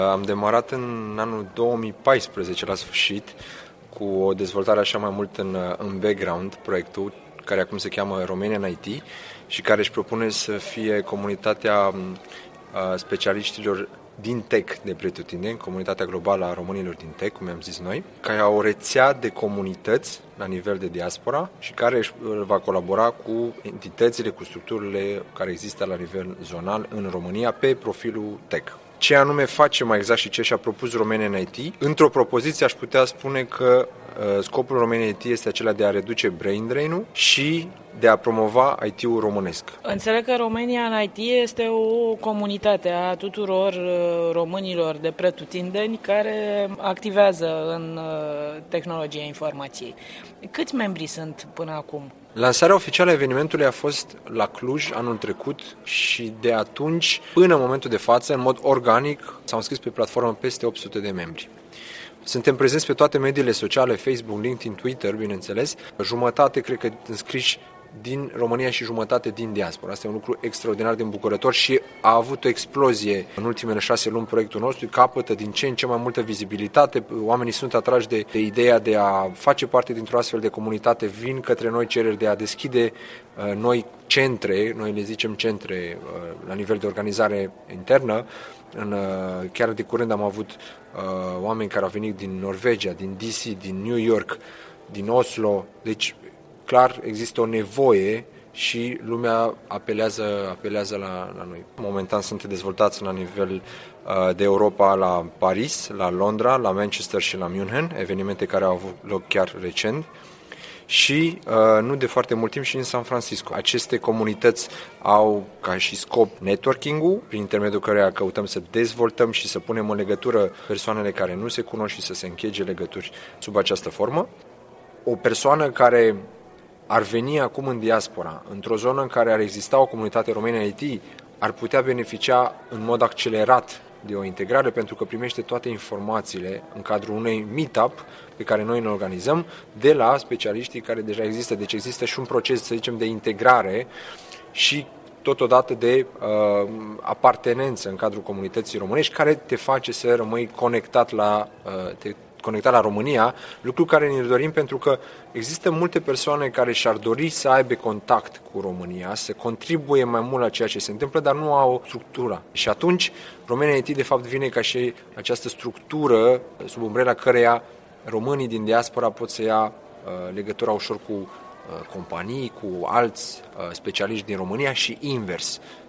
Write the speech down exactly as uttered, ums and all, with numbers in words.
Am demarat în anul două mii paisprezece la sfârșit cu o dezvoltare așa mai mult în, în background, proiectul care acum se cheamă Romanian I T și care își propune să fie comunitatea specialiștilor din tech de pretutindeni, comunitatea globală a românilor din tech, cum am zis noi, care au o rețea de comunități la nivel de diaspora și care își va colabora cu entitățile, cu structurile care există la nivel zonal în România pe profilul tech. Ce anume face mai exact și ce și-a propus Romanian I T? Într-o propoziție aș putea spune că uh, scopul Romanian I T este acela de a reduce brain drain-ul și de a promova I T-ul românesc. Înțeleg că Romanian I T este o comunitate a tuturor uh, românilor de pretutindeni care activează în uh, tehnologia informației. Câți membri sunt până acum? Lansarea oficială a evenimentului a fost la Cluj anul trecut și de atunci, până în momentul de față, în mod organic, s-au înscris pe platformă peste opt sute de membri. Suntem prezenți pe toate mediile sociale, Facebook, LinkedIn, Twitter, bineînțeles. Jumătate, cred că, înscriși din România și jumătate din diaspora. Asta e un lucru extraordinar de îmbucurător și a avut o explozie în ultimele șase luni proiectul nostru, capătă din ce în ce mai multă vizibilitate, oamenii sunt atrași de, de ideea de a face parte dintr-o astfel de comunitate, vin către noi cereri de a deschide uh, noi centre, noi le zicem centre uh, la nivel de organizare internă. În, uh, chiar de curând am avut uh, oameni care au venit din Norvegia, din D C, din New York, din Oslo, deci clar, există o nevoie și lumea apelează, apelează la, la noi. Momentan suntem dezvoltați la nivel uh, de Europa la Paris, la Londra, la Manchester și la München, evenimente care au avut loc chiar recent și uh, nu de foarte mult timp și în San Francisco. Aceste comunități au ca și scop networking-ul, prin intermediul căreia căutăm să dezvoltăm și să punem în legătură persoanele care nu se cunosc și să se închege legături sub această formă. O persoană care ar veni acum în diaspora, într-o zonă în care ar exista o comunitate română I T, ar putea beneficia în mod accelerat de o integrare pentru că primește toate informațiile în cadrul unei meetup pe care noi ne organizăm de la specialiștii care deja există. Deci există și un proces, să zicem, de integrare și totodată de uh, apartenență în cadrul comunității românești care te face să rămâi conectat la uh, te conectat la România, lucru care ne dorim pentru că există multe persoane care și-ar dori să aibă contact cu România, să contribuie mai mult la ceea ce se întâmplă, dar nu au o structură. Și atunci Romanian I T de fapt vine ca și această structură sub umbrela căreia românii din diaspora pot să ia uh, legătura ușor cu uh, companii, cu alți uh, specialiști din România și invers.